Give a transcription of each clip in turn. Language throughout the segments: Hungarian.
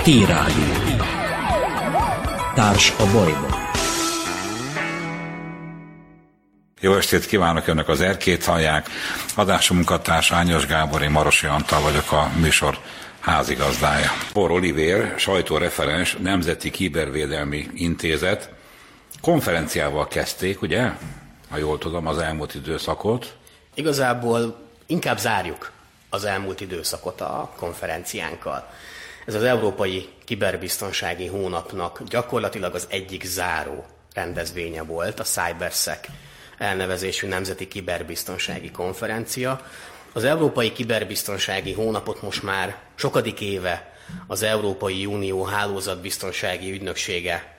T-Rádió. Társ a bajban. Jó estét kívánok, önök az Erkét hallják. Adásom munkatárs Ányos Gábor, én Marosi Antal vagyok, a műsor házigazdája. Paul Olivér, sajtóreferens, Nemzeti Kibervédelmi Intézet. Konferenciával kezdték, ugye? Ha jól tudom, az elmúlt időszakot. Igazából inkább zárjuk az elmúlt időszakot a konferenciánkkal. Ez az Európai Kiberbiztonsági Hónapnak gyakorlatilag az egyik záró rendezvénye volt, a CyberSec elnevezésű Nemzeti Kiberbiztonsági Konferencia. Az Európai Kiberbiztonsági Hónapot most már sokadik éve az Európai Unió Hálózatbiztonsági Ügynöksége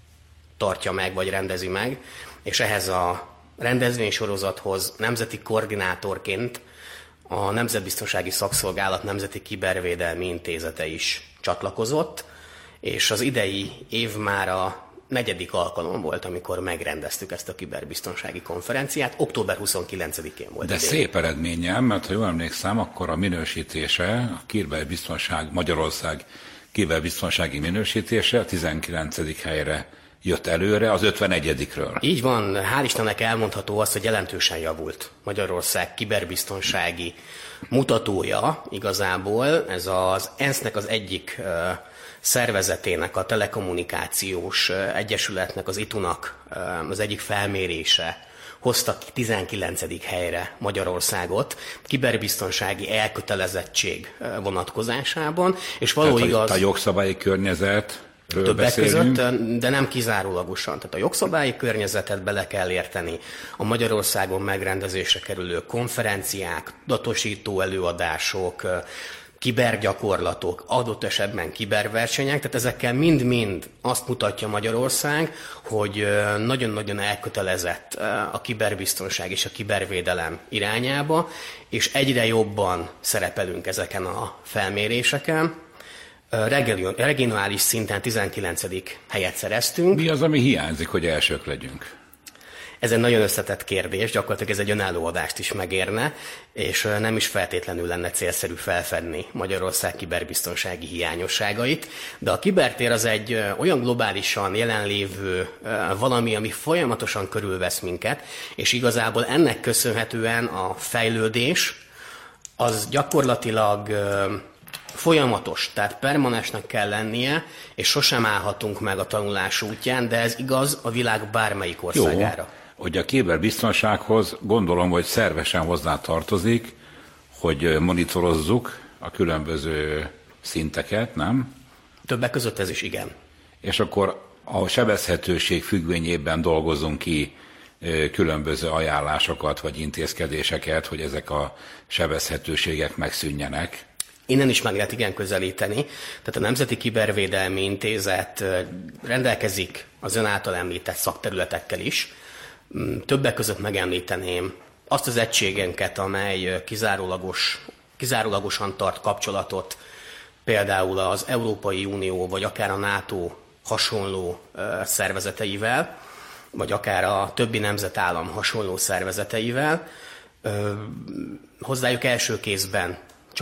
tartja meg, vagy rendezi meg, és ehhez a rendezvénysorozathoz nemzeti koordinátorként a Nemzetbiztonsági Szakszolgálat Nemzeti Kibervédelmi Intézete is csatlakozott, és az idei év már a 4. alkalom volt, amikor megrendeztük ezt a kiberbiztonsági konferenciát. Október 29-én volt. De idén. Szép eredménnyel, mert ha jól emlékszem, akkor a minősítése, a kiberbiztonság, Magyarország kiberbiztonsági minősítése a 19. helyre jött előre az 51-ről. Így van, hál' Istennek elmondható az, hogy jelentősen javult Magyarország kiberbiztonsági mutatója igazából. Ez az ENSZ-nek az egyik szervezetének, a Telekommunikációs Egyesületnek, az ITU-nak az egyik felmérése hozta ki 19. helyre Magyarországot kiberbiztonsági elkötelezettség vonatkozásában, és való igaz... A jogszabályi környezet... Többek között, de nem kizárólagosan. Tehát a jogszabályi környezetet bele kell érteni, a Magyarországon megrendezésre kerülő konferenciák, adatosító előadások, kibergyakorlatok, adott esetben kiberversenyek, tehát ezekkel mind-mind azt mutatja Magyarország, hogy nagyon-nagyon elkötelezett a kiberbiztonság és a kibervédelem irányába, és egyre jobban szerepelünk ezeken a felméréseken. Regionális szinten 19. helyet szereztünk. Mi az, ami hiányzik, hogy elsők legyünk? Ez egy nagyon összetett kérdés, gyakorlatilag ez egy önálló adást is megérne, és nem is feltétlenül lenne célszerű felfedni Magyarország kiberbiztonsági hiányosságait, de a kibertér az egy olyan globálisan jelenlévő valami, ami folyamatosan körülvesz minket, és igazából ennek köszönhetően a fejlődés az gyakorlatilag folyamatos, tehát permanensnek kell lennie, és sosem állhatunk meg a tanulás útján, de ez igaz a világ bármelyik országára. Jó, hogy a kiberbiztonsághoz gondolom, hogy szervesen hozzá tartozik, hogy monitorozzuk a különböző szinteket, nem? Többek között ez is igen. És akkor a sebezhetőség függvényében dolgozunk ki különböző ajánlásokat vagy intézkedéseket, hogy ezek a sebezhetőségek megszűnjenek. Innen is meg lehet igen közelíteni. Tehát a Nemzeti Kibervédelmi Intézet rendelkezik az ön által említett szakterületekkel is. Többek között megemlíteném azt az egységenket, amely kizárólagosan tart kapcsolatot például az Európai Unió, vagy akár a NATO hasonló szervezeteivel, vagy akár a többi nemzetállam hasonló szervezeteivel. Hozzájuk első kézből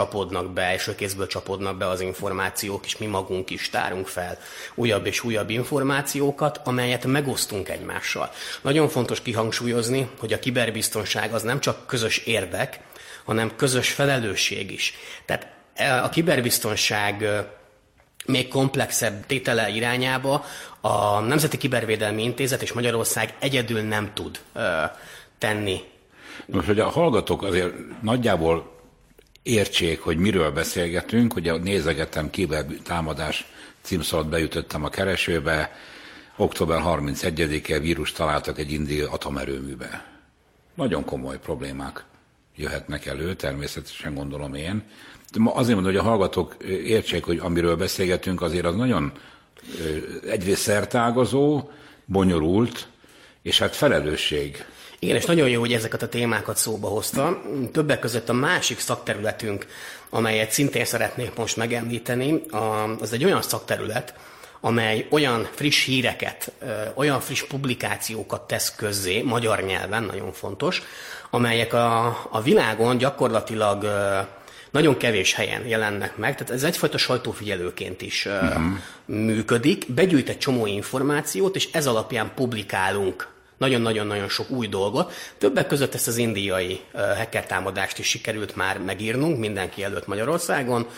csapódnak be az információk, és mi magunk is tárunk fel újabb és újabb információkat, amelyet megosztunk egymással. Nagyon fontos kihangsúlyozni, hogy a kiberbiztonság az nem csak közös érdek, hanem közös felelősség is. Tehát a kiberbiztonság még komplexebb tétele irányába a Nemzeti Kibervédelmi Intézet és Magyarország egyedül nem tud tenni. Most, hogy a hallgatók azért nagyjából értsék, hogy miről beszélgetünk, ugye nézegettem, kibertámadás címszót beütöttem a keresőbe, október 31-e vírus találtak egy indiai atomerőműbe. Nagyon komoly problémák jöhetnek elő, természetesen gondolom én. De azért mondom, hogy a hallgatók értsék, hogy amiről beszélgetünk, azért az nagyon egyrészt szertágazó, bonyolult, és hát felelősség. Igen, és nagyon jó, hogy ezeket a témákat szóba hozta. Többek között a másik szakterületünk, amelyet szintén szeretnék most megemlíteni, az egy olyan szakterület, amely olyan friss híreket, olyan friss publikációkat tesz közzé, magyar nyelven, nagyon fontos, amelyek a világon gyakorlatilag nagyon kevés helyen jelennek meg, tehát ez egyfajta sajtófigyelőként is működik, begyűjt egy csomó információt, és ez alapján publikálunk nagyon-nagyon-nagyon sok új dolgot. Többek között ezt az indiai hacker támadást is sikerült már megírnunk mindenki előtt Magyarországon,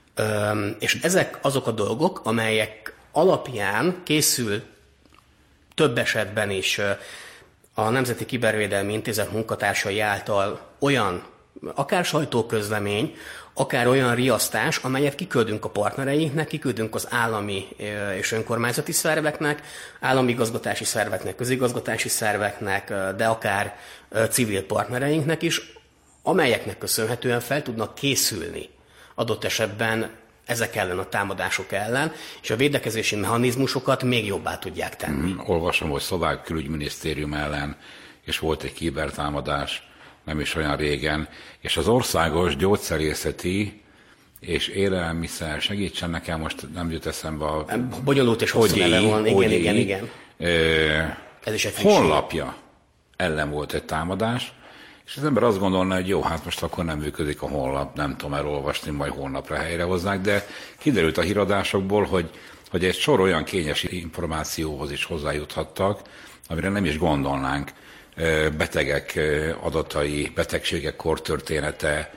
és ezek azok a dolgok, amelyek alapján készül több esetben is a Nemzeti Kibervédelmi Intézet munkatársai által olyan, akár sajtóközlemény, akár olyan riasztás, amelyet kiküldünk a partnereinknek, kiküldünk az állami és önkormányzati szerveknek, állami igazgatási szerveknek, közigazgatási szerveknek, de akár civil partnereinknek is, amelyeknek köszönhetően fel tudnak készülni adott esetben ezek ellen, a támadások ellen, és a védekezési mechanizmusokat még jobbá tudják tenni. Olvasom, hogy szlovák külügyminisztérium ellen, és volt egy kibertámadás nem is olyan régen, és az Országos Gyógyszerészeti és Élelmiszer, segítsen nekem, most nem jut eszembe a... Bonyolult és hosszú neve van, igen. Ez is egy honlapja ellen volt egy támadás, és az ember azt gondolna, hogy jó, hát most akkor nem működik a honlap, nem tudom elolvasni, majd honlapra helyrehozzák, de kiderült a híradásokból, hogy egy sor olyan kényes információhoz is hozzájuthattak, amire nem is gondolnánk. Betegek adatai, betegségek kortörténete,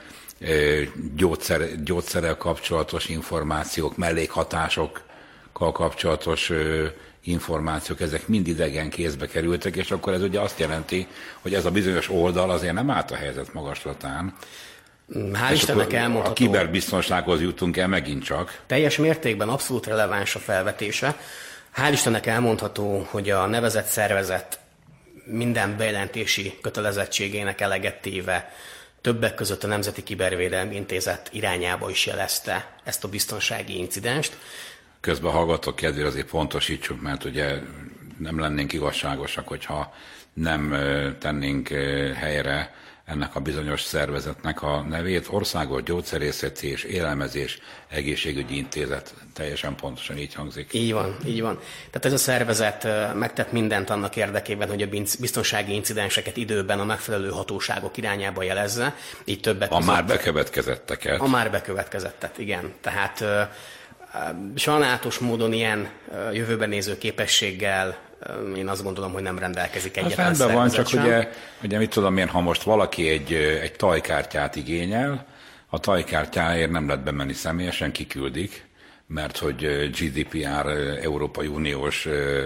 gyógyszerrel kapcsolatos információk, mellékhatásokkal kapcsolatos információk, ezek mind idegen kézbe kerültek, és akkor ez ugye azt jelenti, hogy ez a bizonyos oldal azért nem állt a helyzet magaslatán. Hál' Istennek elmondható. A kiberbiztonsághoz jutunk el megint csak. Teljes mértékben abszolút releváns a felvetése. Hál' Istennek elmondható, hogy a nevezett szervezet minden bejelentési kötelezettségének eleget téve többek között a Nemzeti Kibervédelmi Intézet irányába is jelezte ezt a biztonsági incidenst. Közben hallgatok kedvére azért pontosítsuk, mert ugye nem lennénk igazságosak, hogyha nem tennénk helyre ennek a bizonyos szervezetnek a nevét. Országos Gyógyszerészeti és Élelmezés Egészségügyi Intézet. Teljesen pontosan így hangzik. Így van. Tehát ez a szervezet megtett mindent annak érdekében, hogy a biztonsági incidenseket időben a megfelelő hatóságok irányába jelezze. Így többek között. A már bekövetkezetteket. A már bekövetkezettet, igen. Tehát sajnálatos módon ilyen jövőben néző képességgel én azt gondolom, hogy nem rendelkezik egyetlen szervezet van, csak ugye mit tudom én, ha most valaki egy tajkártyát igényel, a tajkártyáért nem lehet bemenni személyesen, kiküldik, mert hogy GDPR, Európai Uniós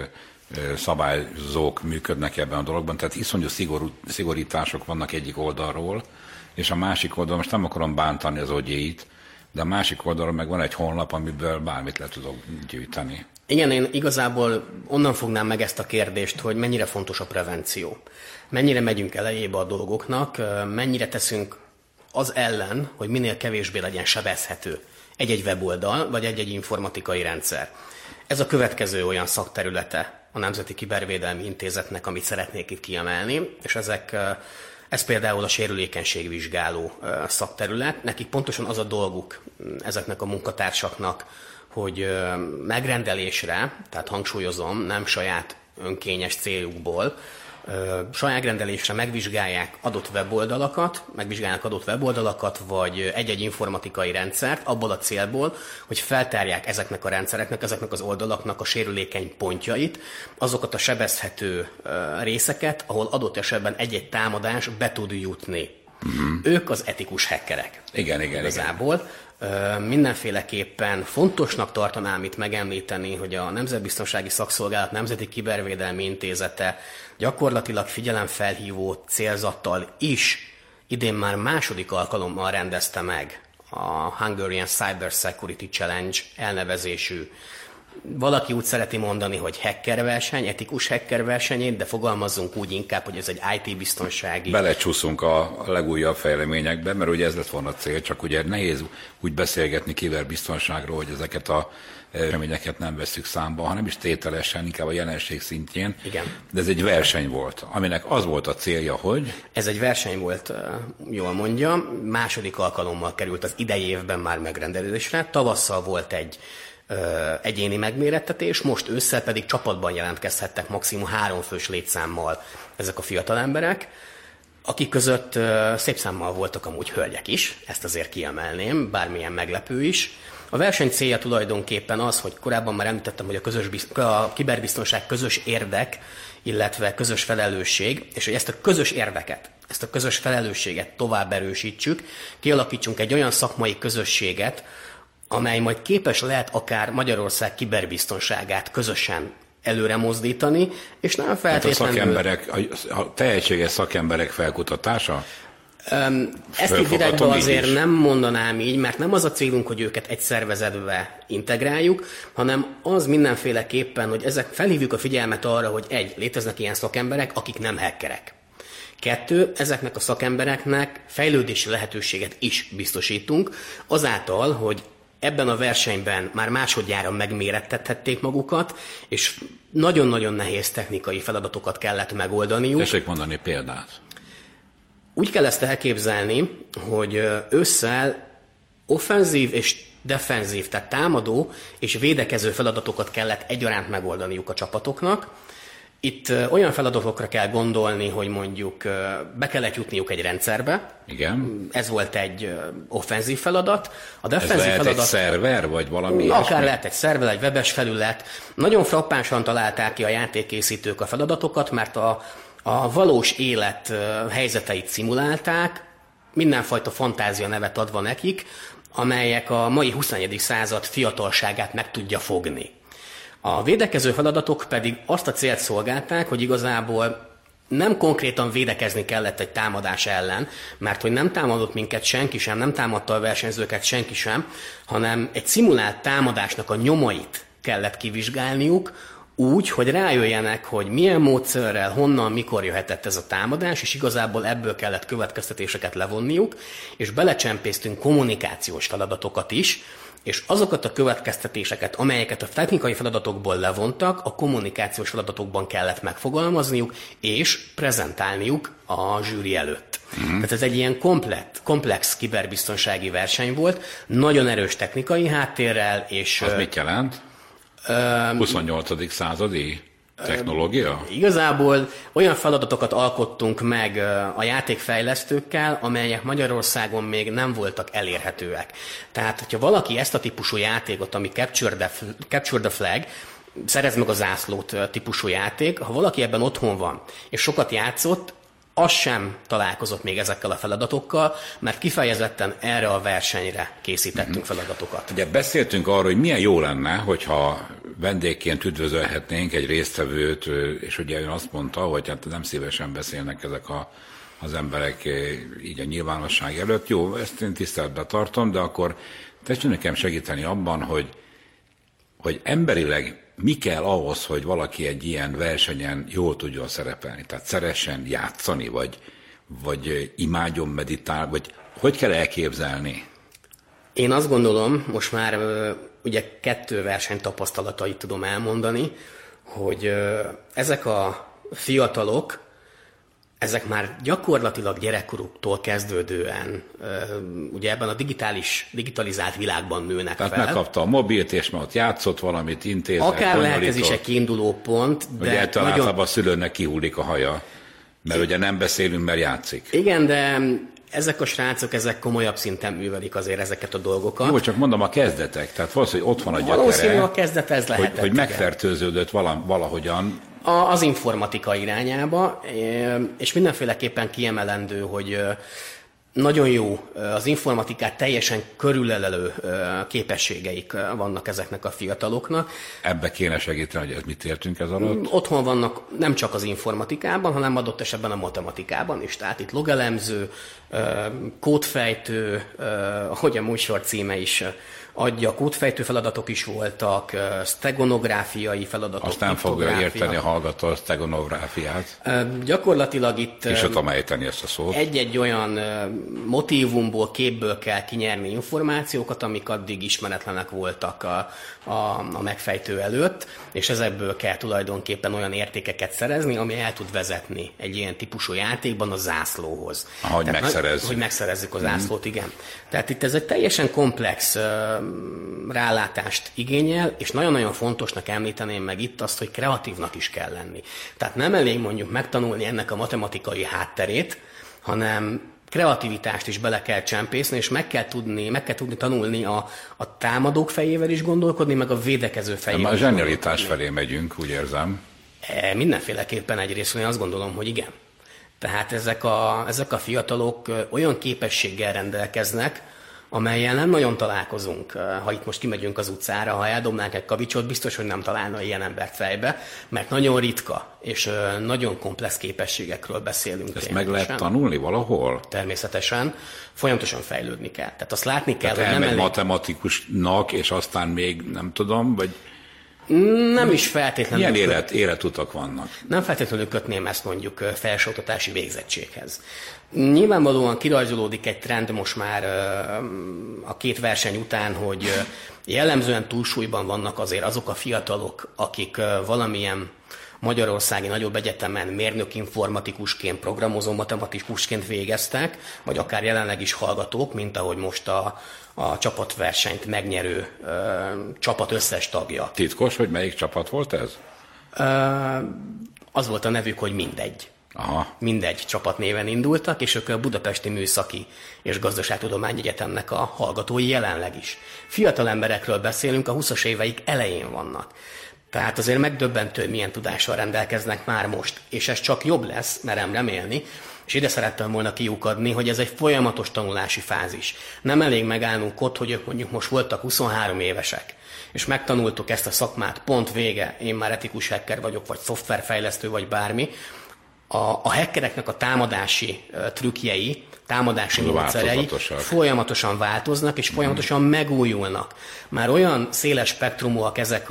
szabályzók működnek ebben a dologban, tehát iszonyú szigorítások vannak egyik oldalról, és a másik oldalon, most nem akarom bántani az ogyéit, de a másik oldalon meg van egy honlap, amiből bármit le tudok gyűjteni. Igen, én igazából onnan fognám meg ezt a kérdést, hogy mennyire fontos a prevenció. Mennyire megyünk elejébe a dolgoknak, mennyire teszünk az ellen, hogy minél kevésbé legyen sebezhető egy-egy weboldal, vagy egy-egy informatikai rendszer. Ez a következő olyan szakterülete a Nemzeti Kibervédelmi Intézetnek, amit szeretnék itt kiemelni, és ez például a sérülékenységvizsgáló szakterület. Nekik pontosan az a dolguk ezeknek a munkatársaknak, hogy megrendelésre, tehát hangsúlyozom, nem saját önkényes céljukból, saját rendelésre megvizsgálják adott weboldalakat, vagy egy-egy informatikai rendszert abból a célból, hogy feltárják ezeknek a rendszereknek, ezeknek az oldalaknak a sérülékeny pontjait, azokat a sebezhető részeket, ahol adott esetben egy-egy támadás be tud jutni. Ők az etikus hackerek. Igen. Igazából. Mindenféleképpen fontosnak tartanám itt megemlíteni, hogy a Nemzetbiztonsági Szakszolgálat Nemzeti Kibervédelmi Intézete gyakorlatilag figyelemfelhívó célzattal is idén már második alkalommal rendezte meg a Hungarian Cyber Security Challenge elnevezésű. Valaki úgy szereti mondani, hogy hackerverseny, etikus hackerversenyét, de fogalmazzunk úgy inkább, hogy ez egy IT-biztonsági... Belecsúszunk a legújabb fejleményekbe, mert ugye ez lett volna a cél, csak ugye nehéz úgy beszélgetni kiberbiztonságról, hogy ezeket a eseményeket nem vesszük számba, hanem is tételesen, inkább a jelenség szintjén. Igen. De ez egy verseny volt, aminek az volt a célja, hogy... Ez egy verseny volt, jól mondja. Második alkalommal került az idei évben már megrendelésre. Tavasszal volt egy egyéni megmérettetés, most ősszel pedig csapatban jelentkezhettek maximum 3 fős létszámmal ezek a fiatal emberek. akik között szép számmal voltak amúgy hölgyek is, ezt azért kiemelném, bármilyen meglepő is. A verseny célja tulajdonképpen az, hogy korábban már említettem, hogy a kiberbiztonság közös érdek, illetve közös felelősség, és hogy ezt a közös érdeket, ezt a közös felelősséget tovább erősítsük, kialakítsunk egy olyan szakmai közösséget, amely majd képes lehet akár Magyarország kiberbiztonságát közösen előre mozdítani, és nem feltétlenül... A tehetséges szakemberek felkutatása? Ezt így direktben azért nem mondanám így, mert nem az a célunk, hogy őket egy szervezetbe integráljuk, hanem az mindenféleképpen, hogy ezek felhívjuk a figyelmet arra, hogy léteznek ilyen szakemberek, akik nem hackerek. 2, ezeknek a szakembereknek fejlődési lehetőséget is biztosítunk, azáltal, hogy ebben a versenyben már másodjára megmérettethették magukat, és nagyon-nagyon nehéz technikai feladatokat kellett megoldaniuk. Tessék mondani példát. Úgy kell ezt elképzelni, hogy ősszel offenzív és defenzív, tehát támadó és védekező feladatokat kellett egyaránt megoldaniuk a csapatoknak. Itt olyan feladatokra kell gondolni, hogy mondjuk be kellett jutniuk egy rendszerbe. Igen. Ez volt egy offenzív feladat. A defenzív ez lehet feladat, egy szerver, vagy valami akár ilyesmi? lehet egy szerver, egy webes felület. Nagyon frappánsan találták ki a játékkészítők a feladatokat, mert a valós élet helyzeteit szimulálták, mindenfajta fantázia nevet adva nekik, amelyek a mai 21. század fiatalságát meg tudja fogni. A védekező feladatok pedig azt a célt szolgálták, hogy igazából nem konkrétan védekezni kellett egy támadás ellen, mert hogy nem támadott minket senki sem, nem támadta a versenyzőket senki sem, hanem egy szimulált támadásnak a nyomait kellett kivizsgálniuk, úgy, hogy rájöjjenek, hogy milyen módszerrel, honnan, mikor jöhetett ez a támadás, és igazából ebből kellett következtetéseket levonniuk, és belecsempésztünk kommunikációs feladatokat is, és azokat a következtetéseket, amelyeket a technikai feladatokból levontak, a kommunikációs feladatokban kellett megfogalmazniuk, és prezentálniuk a zsűri előtt. Tehát ez egy ilyen komplex kiberbiztonsági verseny volt, nagyon erős technikai háttérrel, és... Az mit jelent? 28. századi technológia? Igazából olyan feladatokat alkottunk meg a játékfejlesztőkkel, amelyek Magyarországon még nem voltak elérhetőek. Tehát, hogyha valaki ezt a típusú játékot, ami Capture the Flag, szerez meg a zászlót típusú játék, ha valaki ebben otthon van, és sokat játszott, az sem találkozott még ezekkel a feladatokkal, mert kifejezetten erre a versenyre készítettünk feladatokat. Ugye beszéltünk arról, hogy milyen jó lenne, hogyha vendégként üdvözölhetnénk egy résztvevőt, és ugye ön azt mondta, hogy hát nem szívesen beszélnek ezek az emberek így a nyilvánosság előtt. Jó, ezt én tiszteletben tartom, de akkor tessék nekem segíteni abban, hogy emberileg mi kell ahhoz, hogy valaki egy ilyen versenyen jól tudjon szerepelni? Tehát szeressen játszani, vagy imádjon meditálni, vagy hogy kell elképzelni? Én azt gondolom, most már ugye 2 verseny tapasztalatait tudom elmondani, hogy ezek a fiatalok, ezek már gyakorlatilag gyerekkoruktól kezdődően ugye ebben a digitalizált világban nőnek Tehát fel. megkapta a mobilt, és már ott játszott valamit, intézett, akár lehet ez is egy kiinduló pont, de ugye általában a szülőnek kihullik a haja, mert ugye nem beszélünk, mert játszik. Igen, de ezek a srácok, ezek komolyabb szinten művelik azért ezeket a dolgokat. Jó, csak mondom a kezdetek, tehát valószínűleg ott van a gyökere. Valószínű a kezdet ez lehetett. Hogy megfertőződött valahogyan. Az informatika irányába, és mindenféleképpen kiemelendő, hogy nagyon jó az informatikát teljesen körülölelő képességeik vannak ezeknek a fiataloknak. Ebbe kéne segíteni, hogy mit értünk ez alatt? Otthon vannak nem csak az informatikában, hanem adott esetben a matematikában is. Tehát itt logelemző, kódfejtő, ahogy a műsor címe is adja, kódfejtő feladatok is voltak, steganográfiai feladatok. Azt nem fogja érteni a hallgató a steganográfiát. Gyakorlatilag itt és tudom ejteni ezt a szót. Egy-egy olyan motívumból, képből kell kinyerni információkat, amik addig ismeretlenek voltak a megfejtő előtt, és ezekből kell tulajdonképpen olyan értékeket szerezni, ami el tud vezetni egy ilyen típusú játékban a zászlóhoz. Ahogy megszerezzük. Hogy megszerezzük a zászlót, igen. Tehát itt ez egy teljesen komplex rálátást igényel, és nagyon-nagyon fontosnak említeném meg itt azt, hogy kreatívnak is kell lenni. Tehát nem elég mondjuk megtanulni ennek a matematikai hátterét, hanem kreativitást is bele kell csempészni, és meg kell tudni tanulni a támadók fejével is gondolkodni, meg a védekező fejével. A zsenialitás felé megyünk, úgy érzem. Mindenféleképpen egyrészről én azt gondolom, hogy igen. Tehát ezek a fiatalok olyan képességgel rendelkeznek, amellyel nem nagyon találkozunk. Ha itt most kimegyünk az utcára, ha eldobnánk egy kavicsot, biztos, hogy nem találna ilyen embert fejbe, mert nagyon ritka, és nagyon komplex képességekről beszélünk. Ezt meg lehet tanulni valahol? Természetesen. Folyamatosan fejlődni kell. Tehát azt látni kell, tehát hogy nem elég... matematikusnak, és aztán még nem tudom, vagy... Nem is feltétlenül... Milyen életutak vannak? Nem feltétlenül kötném ezt mondjuk felsőoktatási végzettséghez. Nyilvánvalóan kirajzolódik egy trend most már a két verseny után, hogy jellemzően túlsúlyban vannak azért azok a fiatalok, akik valamilyen magyarországi nagyobb egyetemen mérnök-informatikusként, programozó matematikusként végeztek, vagy akár jelenleg is hallgatók, mint ahogy most a csapatversenyt megnyerő csapat összes tagja. Titkos, hogy melyik csapat volt ez? Az volt a nevük, hogy mindegy. Aha. Mindegy csapatnéven indultak, és ők a Budapesti Műszaki és Gazdaságtudományi Egyetemnek a hallgatói jelenleg is. Fiatal emberekről beszélünk, a 20-as éveik elején vannak. Tehát azért megdöbbentő, milyen tudással rendelkeznek már most. És ez csak jobb lesz, merem remélni, és ide szerettem volna kiukadni, hogy ez egy folyamatos tanulási fázis. Nem elég megállnunk ott, hogy ők mondjuk most voltak 23 évesek, és megtanultuk ezt a szakmát, pont vége, én már etikus hacker vagyok, vagy szoftverfejlesztő, vagy bármi. A hackereknek a támadási trükkjei, támadási módszerei folyamatosan változnak, és folyamatosan megújulnak. Már olyan széles spektrumúak ezek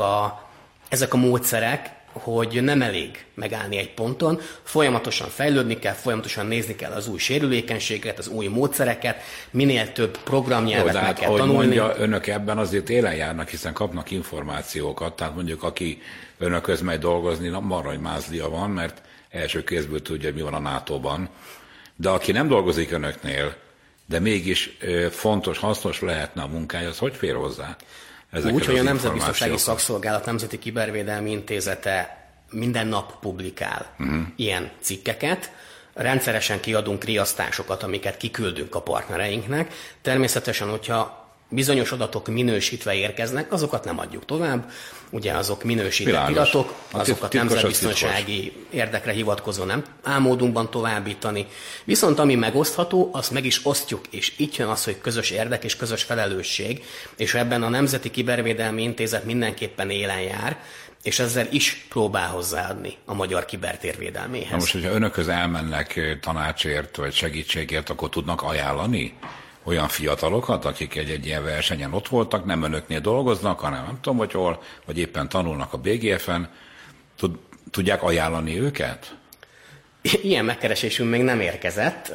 a módszerek, hogy nem elég megállni egy ponton, folyamatosan fejlődni kell, folyamatosan nézni kell az új sérülékenységeket, az új módszereket, minél több programnyelvet meg kell tanulni. Mondja, önök ebben azért élen járnak, hiszen kapnak információkat, tehát mondjuk aki önökhöz megy dolgozni, marra, hogy mázlia van, mert első kézből tudja, hogy mi van a NATO-ban, de aki nem dolgozik önöknél, de mégis fontos, hasznos lehetne a munkája, az hogy fér hozzá? Úgy, hogy a Nemzetbiztonsági Szakszolgálat Nemzeti Kibervédelmi Intézete minden nap publikál ilyen cikkeket. Rendszeresen kiadunk riasztásokat, amiket kiküldünk a partnereinknek. Természetesen, hogyha bizonyos adatok minősítve érkeznek, azokat nem adjuk tovább. Ugye azok minősített iratok, azokat nemzetbiztonsági érdekre hivatkozó nem álmódunkban továbbítani. Viszont ami megosztható, azt meg is osztjuk, és itt jön az, hogy közös érdek és közös felelősség, és ebben a Nemzeti Kibervédelmi Intézet mindenképpen élen jár, és ezzel is próbál hozzáadni a magyar kibertérvédelméhez. Na most, hogyha önökhöz elmennek tanácsért vagy segítségért, akkor tudnak ajánlani olyan fiatalokat, akik egy ilyen versenyen ott voltak, nem önöknél dolgoznak, hanem nem tudom, hogy hol, vagy éppen tanulnak a BGF-en, tudják ajánlani őket? Ilyen megkeresésünk még nem érkezett.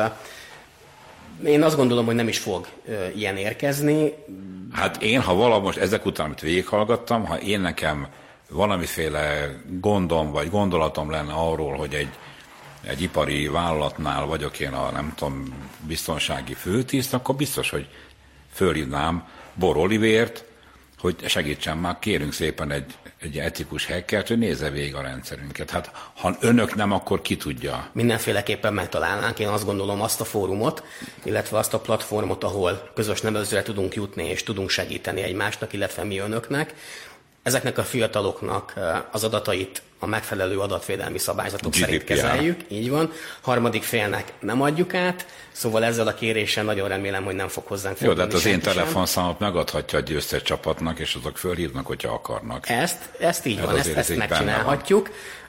Én azt gondolom, hogy nem is fog ilyen érkezni. Hát én, ha most ezek után, amit végighallgattam, ha én nekem valamiféle gondom vagy gondolatom lenne arról, hogy egy ipari vállalatnál vagyok én a, nem tudom, biztonsági főtiszt, akkor biztos, hogy fölhívnám Bor Olivért, hogy segítsen már, kérünk szépen egy etikus hackert, hogy nézze végig a rendszerünket. Hát ha önök nem, akkor ki tudja? Mindenféleképpen megtalálnánk, én azt gondolom, azt a fórumot, illetve azt a platformot, ahol közös nevezőre tudunk jutni, és tudunk segíteni egymásnak, illetve mi önöknek. Ezeknek a fiataloknak az adatait a megfelelő adatvédelmi szabályzatok szerint kezeljük, így van. Harmadik félnek nem adjuk át, szóval ezzel a kéréssel nagyon remélem, hogy nem fog hozzánk fordulni. Jó, de hát az én telefonszámot megadhatja a győztes csapatnak, és azok fölhívnak, hogyha akarnak. Ezt így van, ezt megcsinálhatjuk.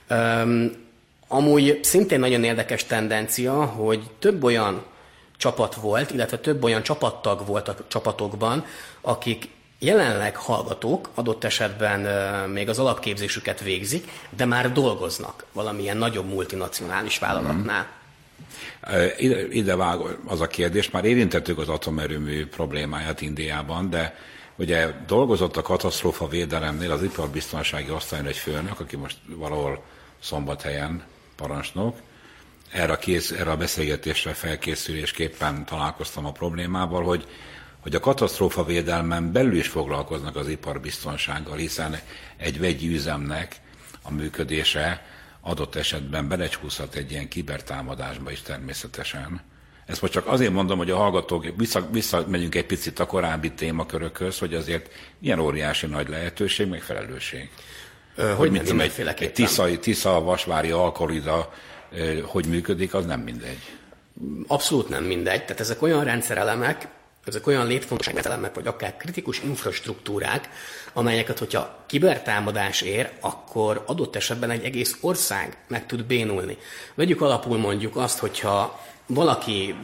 Amúgy szintén nagyon érdekes tendencia, hogy több olyan csapat volt, illetve több olyan csapattag volt a csapatokban, akik jelenleg hallgatók, adott esetben még az alapképzésüket végzik, de már dolgoznak valamilyen nagyobb multinacionális vállalatnál. Ide vág az a kérdés, már érintettük az atomerőmű problémáját Indiában, de ugye dolgozott a katasztrófa védelemnél az iparbiztonsági osztályon egy főnök, aki most valahol Szombathelyen parancsnok. Erre a beszélgetésre felkészülésképpen találkoztam a problémával, hogy a katasztrófavédelmen belül is foglalkoznak az iparbiztonsággal, hiszen egy vegyi üzemnek a működése adott esetben belecsúszhat egy ilyen kibertámadásba is természetesen. Ezt most csak azért mondom, hogy a hallgatók, visszamegyünk egy picit a korábbi témakörökhöz, hogy azért ilyen óriási nagy lehetőség, meg felelősség. Hogy mit tudom, egy Tisza vasvári alkalida, hogy működik, az nem mindegy. Abszolút nem mindegy. Tehát ezek olyan rendszerelemek, ezek olyan létfontosságú elemek, vagy akár kritikus infrastruktúrák, amelyeket, hogyha kibertámadás ér, akkor adott esetben egy egész ország meg tud bénulni. Vegyük alapul mondjuk azt, hogyha valaki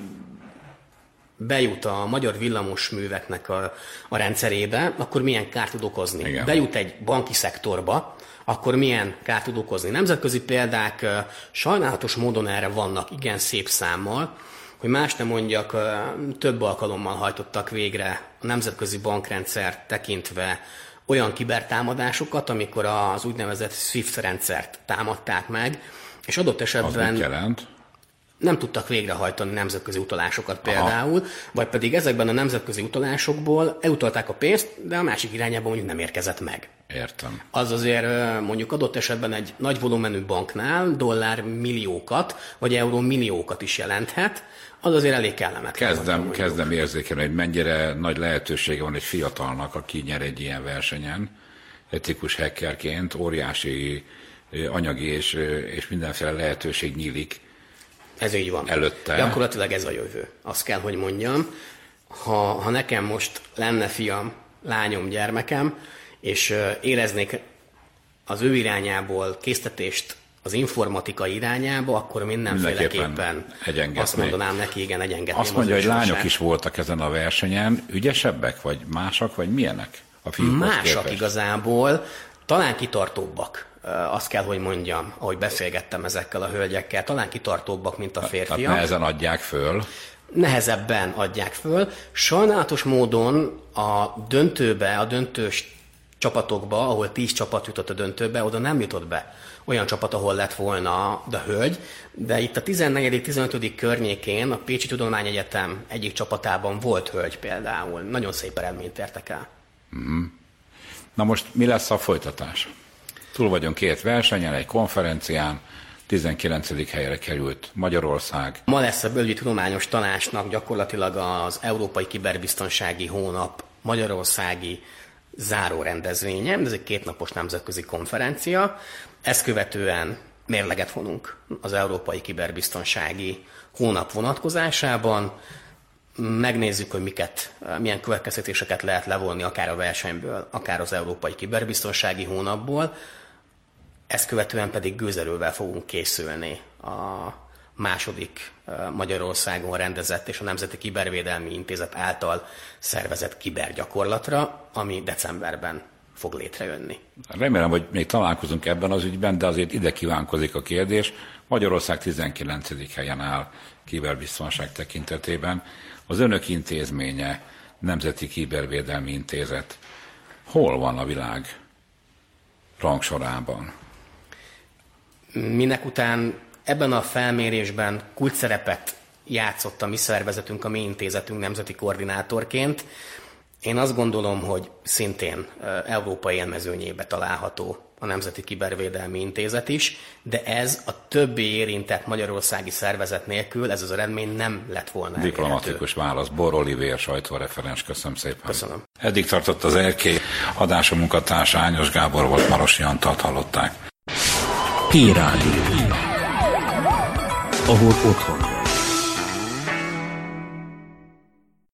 bejut a magyar villamosműveknek a rendszerébe, akkor milyen kárt tud okozni. Igen. Bejut egy banki szektorba, akkor milyen kárt tud okozni. Nemzetközi példák sajnálatos módon erre vannak, igen szép számmal, hogy más nem mondjak, több alkalommal hajtottak végre a nemzetközi bankrendszert tekintve olyan kibertámadásokat, amikor az úgynevezett SWIFT rendszert támadták meg, és adott esetben... Az mit jelent? Nem tudtak végrehajtani nemzetközi utalásokat például, vagy pedig ezekben a nemzetközi utalásokból elutalták a pénzt, de a másik irányában mondjuk nem érkezett meg. Értem. Az azért mondjuk adott esetben egy nagy volumenű banknál dollár milliókat, vagy euró milliókat is jelenthet, az azért elég kellemetlen. Kezdem érzékelni, hogy mennyire nagy lehetősége van egy fiatalnak, aki nyer egy ilyen versenyen, etikus hackerként, óriási anyagi és mindenféle lehetőség nyílik. Ez így van. Előtte. Gyakorlatilag ez a jövő. Azt kell, hogy mondjam. Ha nekem most lenne fiam, lányom, gyermekem, és éreznék az ő irányából késztetést az informatika irányába, akkor mindenféleképpen azt mondanám neki, igen, egyengetném. Azt mondja, hogy lányok is voltak ezen a versenyen. Ügyesebbek, vagy másak, vagy milyenek a fiúkhoz Másak képest? Igazából, talán kitartóbbak. Azt kell, hogy mondjam, ahogy beszélgettem ezekkel a hölgyekkel, talán kitartóbbak, mint a férfiak. Tehát nehezen adják föl. Nehezebben adják föl. Sajnálatos módon a döntős csapatokba, ahol 10 csapat jutott a döntőbe, oda nem jutott be olyan csapat, ahol lett volna a hölgy, de itt a 14.-15. környékén a Pécsi Tudományegyetem egyik csapatában volt hölgy például. Nagyon szép eredményt értek el. Mm. Na most mi lesz a folytatás? Túl vagyunk 2 versenyen, egy konferencián, 19. helyre került Magyarország. Ma lesz a Belügyi Tudományos Tanácsnak gyakorlatilag az Európai Kiberbiztonsági Hónap magyarországi záró rendezvénye. Ez egy 2 napos nemzetközi konferencia. Ezt követően mérleget vonunk az Európai Kiberbiztonsági Hónap vonatkozásában. Megnézzük, hogy milyen következtetéseket lehet levonni akár a versenyből, akár az Európai Kiberbiztonsági Hónapból. Ezt követően pedig gőzerővel fogunk készülni a második Magyarországon rendezett és a Nemzeti Kibervédelmi Intézet által szervezett kibergyakorlatra, ami decemberben fog létrejönni. Remélem, hogy még találkozunk ebben az ügyben, de azért ide kívánkozik a kérdés. Magyarország 19. helyen áll kiberbiztonság tekintetében. Az önök intézménye, Nemzeti Kibervédelmi Intézet, hol van a világ rangsorában? Mindekután ebben a felmérésben kulcsszerepet játszott a mi szervezetünk, a mi intézetünk nemzeti koordinátorként. Én azt gondolom, hogy szintén európai élmezőnyébe található a Nemzeti Kibervédelmi Intézet is, de ez a többi érintett magyarországi szervezet nélkül ez az eredmény nem lett volna elérhető. Diplomatikus válasz. Bor Olivér, sajtóreferens. Köszönöm szépen. Köszönöm. Eddig tartott az RK adása munkatársa Ányos Gábor volt, Marosi Antalt hallották. P-Rádió. Ahol otthon.